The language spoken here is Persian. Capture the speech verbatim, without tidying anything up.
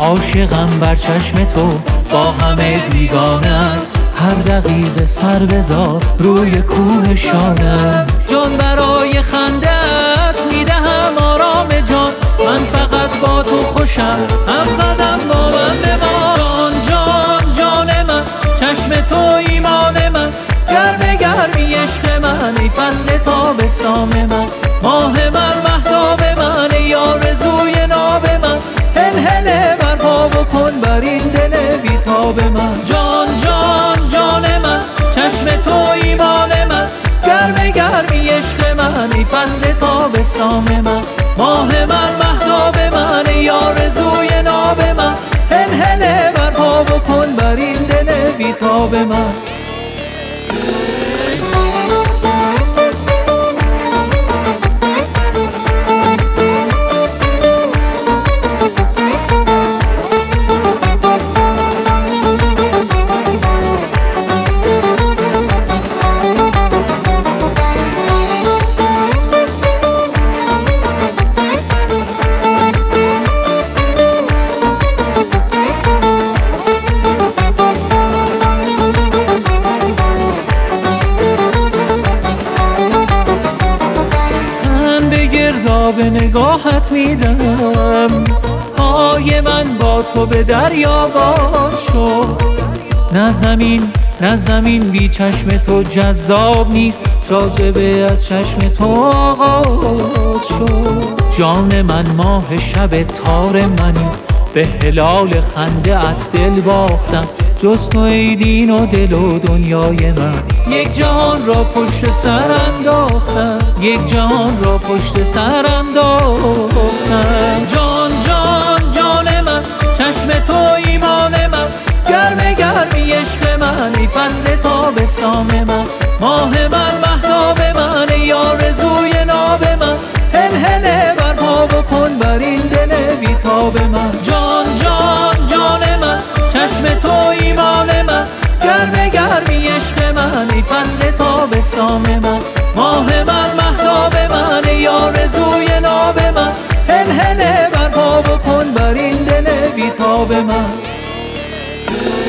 عاشقم بر چشم تو با همه بیگانه، هر دقیقه سر بذار روی کوه شانه. جان برای خندت میدهم آرام جان، من فقط با تو خوشم، هم قدم با من بمان. جان جان جان من، چشم تو ایمان من، گرم گرمی عشق من، ای فصل تابستان من، ماه من مهتاب من، ای آرزوی ناب من، هل هله برپا بکن بر این دل بیتاب من. جان جان جان من، چشم تو ایمان من، گرم گرمی عشق من، ای فصل تابستان من، ماه من مهتاب من، ای آرزوی ناب من، هل هله برپا بکن بر این دل بیتاب من. به نگاهت میدم، پای من با تو به دریا باز شد. نه زمین نه زمین بی چشم تو جذاب نیست، جاذبه از چشم تو آغاز شد. جان من ماه شب تار منی، به هلال خنده ات دل باختم، جز تو ای دین و دل و دنیای من. یک جهان را پشت سر انداختم، یک جهان را پشت سر انداختم. جان جان جان من، چشم تو ایمان من، گرم گرمی عشق من، ای فصل تابستان من، ماه من مهتاب من، ای آرزوی ناب من، هل هله برپا بکن بر این دل بیتاب من. جان جان جان من، چشم تو ایمان من، گرم گرمی عشق من، ای فصل تابستان من، ماه من مهتاب من، ای آرزوی ناب من، هل هله برپا بکن بر این دل بیتاب من.